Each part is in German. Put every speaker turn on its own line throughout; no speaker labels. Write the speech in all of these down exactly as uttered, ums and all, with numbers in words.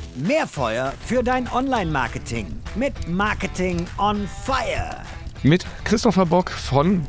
Mehr Feuer für dein Online-Marketing mit Marketing on Fire.
Mit Christopher Bock von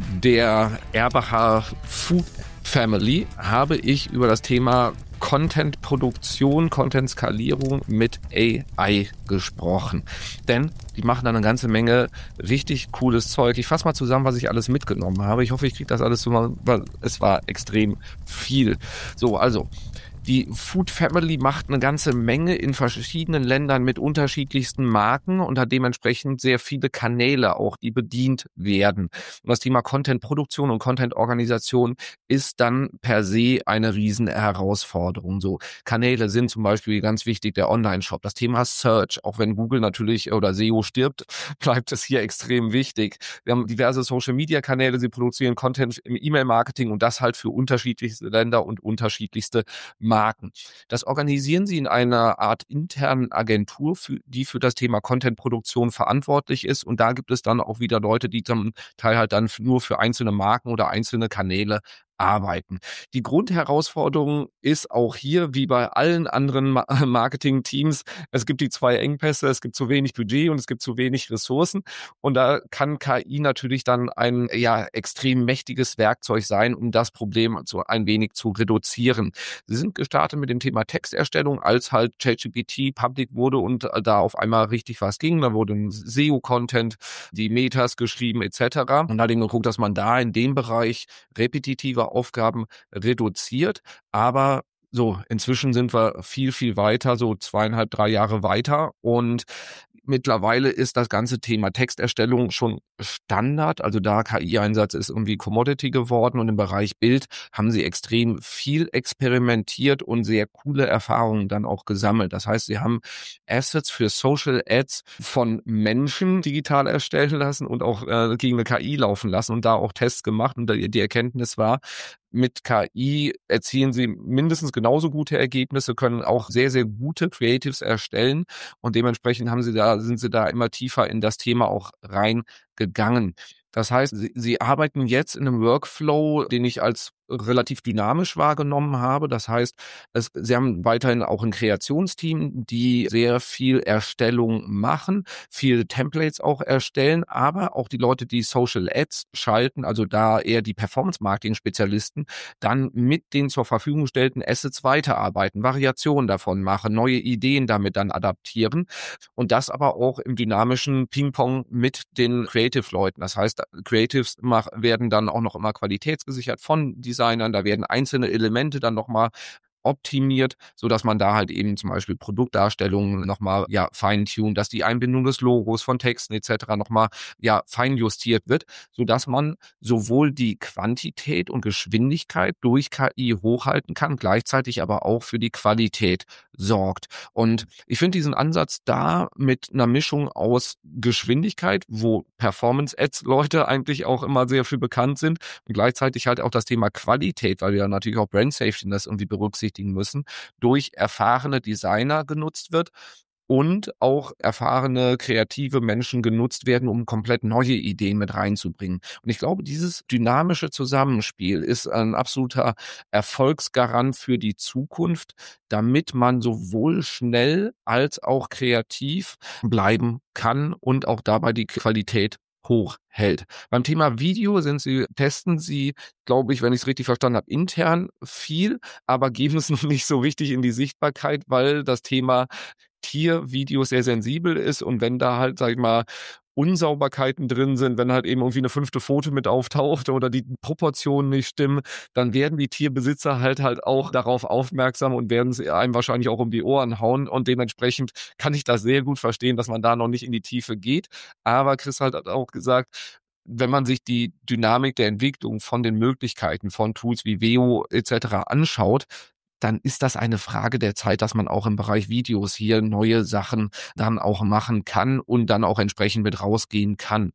der Erbacher Food Family habe ich über das Thema Content-Produktion, Content-Skalierung mit A I gesprochen. Denn die machen da eine ganze Menge richtig cooles Zeug. Ich fasse mal zusammen, was ich alles mitgenommen habe. Ich hoffe, ich kriege das alles zusammen, weil es war extrem viel. So, also die Food Family macht eine ganze Menge in verschiedenen Ländern mit unterschiedlichsten Marken und hat dementsprechend sehr viele Kanäle auch, die bedient werden. Und das Thema Content-Produktion und Content-Organisation ist dann per se eine riesen Herausforderung. So Kanäle sind zum Beispiel ganz wichtig der Online-Shop. Das Thema Search, auch wenn Google natürlich oder S E O stirbt, bleibt es hier extrem wichtig. Wir haben diverse Social-Media-Kanäle, sie produzieren Content im E-Mail-Marketing und das halt für unterschiedlichste Länder und unterschiedlichste Marken. Marken. Das organisieren sie in einer Art internen Agentur, für, die für das Thema Content-Produktion verantwortlich ist. Und da gibt es dann auch wieder Leute, die zum Teil halt dann nur für einzelne Marken oder einzelne Kanäle arbeiten. Die Grundherausforderung ist auch hier, wie bei allen anderen Ma- Marketing-Teams, es gibt die zwei Engpässe, es gibt zu wenig Budget und es gibt zu wenig Ressourcen. Und da kann K I natürlich dann ein ja extrem mächtiges Werkzeug sein, um das Problem so ein wenig zu reduzieren. Sie sind gestartet mit dem Thema Texterstellung, als halt ChatGPT public wurde und da auf einmal richtig was ging. Da wurde ein S E O-Content, die Metas geschrieben et cetera. Und da hat eben geguckt, dass man da in dem Bereich repetitive Aufgaben reduziert, aber so, inzwischen sind wir viel, viel weiter, so zweieinhalb, drei Jahre weiter und mittlerweile ist das ganze Thema Texterstellung schon Standard, also da K I-Einsatz ist irgendwie Commodity geworden und im Bereich Bild haben sie extrem viel experimentiert und sehr coole Erfahrungen dann auch gesammelt. Das heißt, sie haben Assets für Social Ads von Menschen digital erstellen lassen und auch äh, gegen eine K I laufen lassen und da auch Tests gemacht und die, die Erkenntnis war, mit K I erzielen sie mindestens genauso gute Ergebnisse, können auch sehr, sehr gute Creatives erstellen und dementsprechend haben sie da, sind sie da immer tiefer in das Thema auch reingegangen. Das heißt, sie, sie arbeiten jetzt in einem Workflow, den ich als relativ dynamisch wahrgenommen habe. Das heißt, es, sie haben weiterhin auch ein Kreationsteam, die sehr viel Erstellung machen, viele Templates auch erstellen, aber auch die Leute, die Social Ads schalten, also da eher die Performance-Marketing-Spezialisten, dann mit den zur Verfügung gestellten Assets weiterarbeiten, Variationen davon machen, neue Ideen damit dann adaptieren und das aber auch im dynamischen Ping-Pong mit den Creative-Leuten. Das heißt, Creatives mach, werden dann auch noch immer qualitätsgesichert von Designern, da werden einzelne Elemente dann nochmal optimiert, so dass man da halt eben zum Beispiel Produktdarstellungen nochmal ja feintunen, dass die Einbindung des Logos von Texten et cetera nochmal ja fein justiert wird, so dass man sowohl die Quantität und Geschwindigkeit durch K I hochhalten kann, gleichzeitig aber auch für die Qualität sorgt. Und ich finde diesen Ansatz da mit einer Mischung aus Geschwindigkeit, wo Performance-Ads-Leute eigentlich auch immer sehr viel bekannt sind und gleichzeitig halt auch das Thema Qualität, weil wir ja natürlich auch Brand Safety das irgendwie berücksichtigen müssen, durch erfahrene Designer genutzt wird und auch erfahrene kreative Menschen genutzt werden, um komplett neue Ideen mit reinzubringen. Und ich glaube, dieses dynamische Zusammenspiel ist ein absoluter Erfolgsgarant für die Zukunft, damit man sowohl schnell als auch kreativ bleiben kann und auch dabei die Qualität hochhält. Beim Thema Video sind sie, testen sie, glaube ich, wenn ich es richtig verstanden habe, intern viel, aber geben es noch nicht so richtig in die Sichtbarkeit, weil das Thema Tiervideos sehr sensibel ist und wenn da halt, sag ich mal, Unsauberkeiten drin sind, wenn halt eben irgendwie eine fünfte Pfote mit auftaucht oder die Proportionen nicht stimmen, dann werden die Tierbesitzer halt halt auch darauf aufmerksam und werden es einem wahrscheinlich auch um die Ohren hauen und dementsprechend kann ich das sehr gut verstehen, dass man da noch nicht in die Tiefe geht. Aber Chris halt hat auch gesagt, wenn man sich die Dynamik der Entwicklung von den Möglichkeiten von Tools wie Veo et cetera anschaut, dann ist das eine Frage der Zeit, dass man auch im Bereich Videos hier neue Sachen dann auch machen kann und dann auch entsprechend mit rausgehen kann.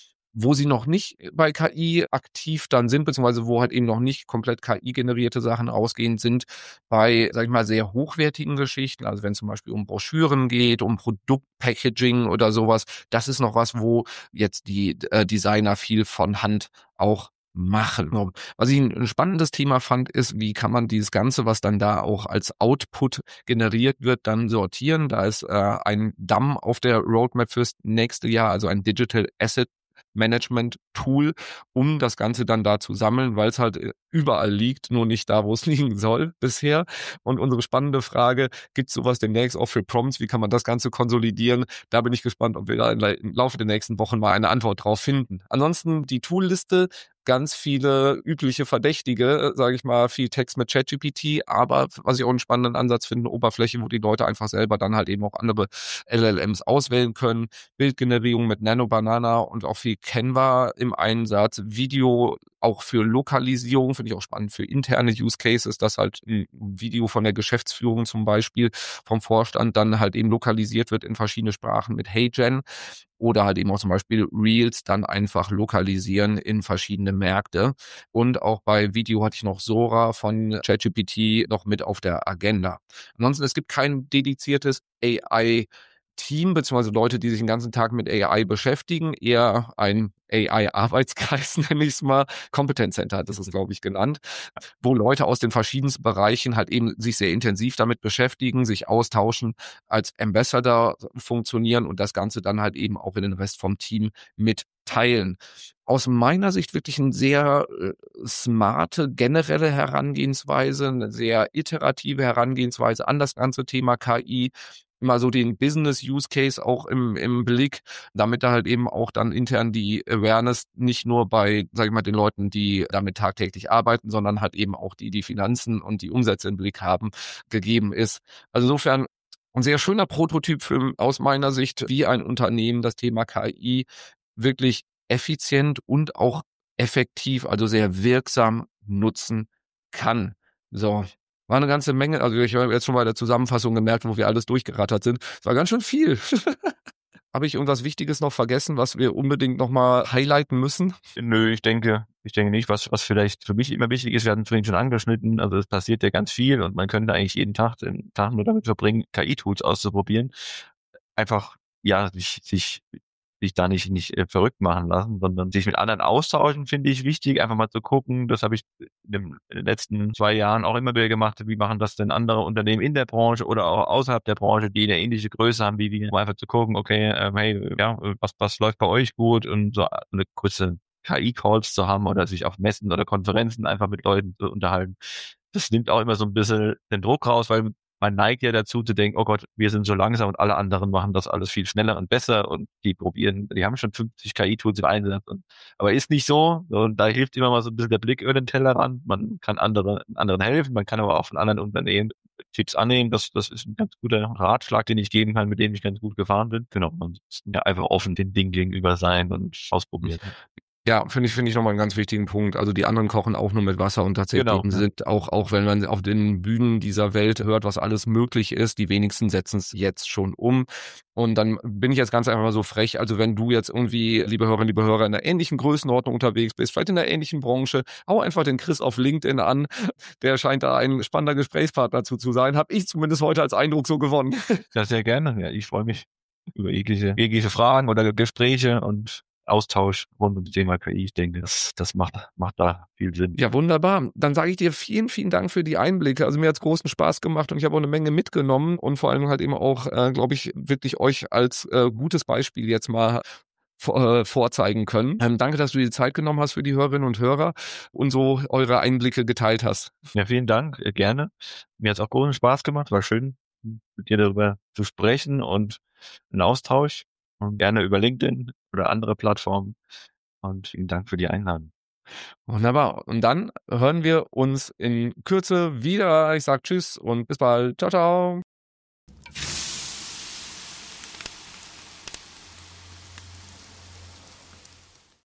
Wo sie noch nicht bei K I aktiv dann sind, beziehungsweise wo halt eben noch nicht komplett K I-generierte Sachen ausgehen, sind bei, sag ich mal, sehr hochwertigen Geschichten. Also wenn es zum Beispiel um Broschüren geht, um Produktpackaging oder sowas, das ist noch was, wo jetzt die äh, Designer viel von Hand auch machen. Was ich ein spannendes Thema fand, ist, wie kann man dieses Ganze, was dann da auch als Output generiert wird, dann sortieren. Da ist äh, ein D A M auf der Roadmap fürs nächste Jahr, also ein Digital Asset Management Tool, um das Ganze dann da zu sammeln, weil es halt überall liegt, nur nicht da, wo es liegen soll bisher. Und unsere spannende Frage, gibt es sowas demnächst auch für Prompts? Wie kann man das Ganze konsolidieren? Da bin ich gespannt, ob wir da im Laufe der nächsten Wochen mal eine Antwort drauf finden. Ansonsten die Toolliste, ganz viele übliche Verdächtige, sage ich mal, viel Text mit ChatGPT, aber was ich auch einen spannenden Ansatz finde, eine Oberfläche, wo die Leute einfach selber dann halt eben auch andere L L Ms auswählen können, Bildgenerierung mit Nano Banana und auch viel Canva im Einsatz, Video auch für Lokalisierung, finde ich auch spannend für interne Use Cases, dass halt ein Video von der Geschäftsführung zum Beispiel vom Vorstand dann halt eben lokalisiert wird in verschiedene Sprachen mit HeyGen. Oder halt eben auch zum Beispiel Reels dann einfach lokalisieren in verschiedene Märkte. Und auch bei Video hatte ich noch Sora von ChatGPT noch mit auf der Agenda. Ansonsten, es gibt kein dediziertes A I-Team, beziehungsweise Leute, die sich den ganzen Tag mit A I beschäftigen. Eher ein A I-Arbeitskreis, nenne ich es mal. Competence Center hat das ist, glaube ich, genannt. Wo Leute aus den verschiedensten Bereichen halt eben sich sehr intensiv damit beschäftigen, sich austauschen, als Ambassador funktionieren und das Ganze dann halt eben auch in den Rest vom Team mit teilen. Aus meiner Sicht wirklich eine sehr äh, smarte, generelle Herangehensweise, eine sehr iterative Herangehensweise an das ganze Thema K I, immer so den Business-Use-Case auch im, im Blick, damit da halt eben auch dann intern die Awareness nicht nur bei, sag ich mal, den Leuten, die damit tagtäglich arbeiten, sondern halt eben auch die, die Finanzen und die Umsätze im Blick haben, gegeben ist. Also insofern ein sehr schöner Prototyp für, aus meiner Sicht, wie ein Unternehmen das Thema K I wirklich effizient und auch effektiv, also sehr wirksam nutzen kann. So, war eine ganze Menge, also ich habe jetzt schon bei der Zusammenfassung gemerkt, wo wir alles durchgerattert sind. Es war ganz schön viel. Habe ich irgendwas Wichtiges noch vergessen, was wir unbedingt nochmal highlighten müssen?
Nö, ich denke, ich denke nicht. Was, was vielleicht für mich immer wichtig ist, wir hatten es vorhin schon angeschnitten, also es passiert ja ganz viel und man könnte eigentlich jeden Tag den Tag nur damit verbringen, K I-Tools auszuprobieren. Einfach, ja, sich, sich sich da nicht nicht äh, verrückt machen lassen, sondern sich mit anderen austauschen, finde ich wichtig. Einfach mal zu gucken, das habe ich in, dem, in den letzten zwei Jahren auch immer wieder gemacht, wie machen das denn andere Unternehmen in der Branche oder auch außerhalb der Branche, die eine ähnliche Größe haben wie wir, um einfach zu gucken, okay, ähm, hey, ja, was, was läuft bei euch gut und so eine kurze K I-Calls zu haben oder sich auf Messen oder Konferenzen einfach mit Leuten zu unterhalten. Das nimmt auch immer so ein bisschen den Druck raus, weil man neigt ja dazu zu denken, oh Gott, wir sind so langsam und alle anderen machen das alles viel schneller und besser und die probieren, die haben schon fünfzig K I-Tools im Einsatz. Und, aber ist nicht so und da hilft immer mal so ein bisschen der Blick über den Tellerrand. Man kann andere, anderen helfen, man kann aber auch von anderen Unternehmen Tipps annehmen. Das, das ist ein ganz guter Ratschlag, den ich geben kann, mit dem ich ganz gut gefahren bin. Genau, man muss ja einfach offen den Dingen gegenüber sein und ausprobieren.
Ja, finde ich, finde ich nochmal einen ganz wichtigen Punkt. Also die anderen kochen auch nur mit Wasser und tatsächlich genau, sind auch, auch wenn man auf den Bühnen dieser Welt hört, was alles möglich ist, die wenigsten setzen es jetzt schon um. Und dann bin ich jetzt ganz einfach mal so frech, also wenn du jetzt irgendwie, liebe Hörerinnen, liebe Hörer, in einer ähnlichen Größenordnung unterwegs bist, vielleicht in einer ähnlichen Branche, hau einfach den Chris auf LinkedIn an, der scheint da ein spannender Gesprächspartner zu, zu sein, habe ich zumindest heute als Eindruck so gewonnen.
Ja, sehr gerne. Ja, ich freue mich über jegliche, jegliche Fragen oder Gespräche und Austausch rund um das Thema K I. Ich denke, das, das macht, macht da viel Sinn.
Ja, wunderbar. Dann sage ich dir vielen, vielen Dank für die Einblicke. Also mir hat es großen Spaß gemacht und ich habe auch eine Menge mitgenommen und vor allem halt eben auch, äh, glaube ich, wirklich euch als äh, gutes Beispiel jetzt mal vor, äh, vorzeigen können. Ähm, danke, dass du dir die Zeit genommen hast für die Hörerinnen und Hörer und so eure Einblicke geteilt hast.
Ja, vielen Dank, äh, gerne. Mir hat es auch großen Spaß gemacht. War schön, mit dir darüber zu sprechen und einen Austausch. Und gerne über LinkedIn oder andere Plattformen. Und vielen Dank für die Einladung.
Wunderbar. Und dann hören wir uns in Kürze wieder. Ich sage Tschüss und bis bald. Ciao, ciao.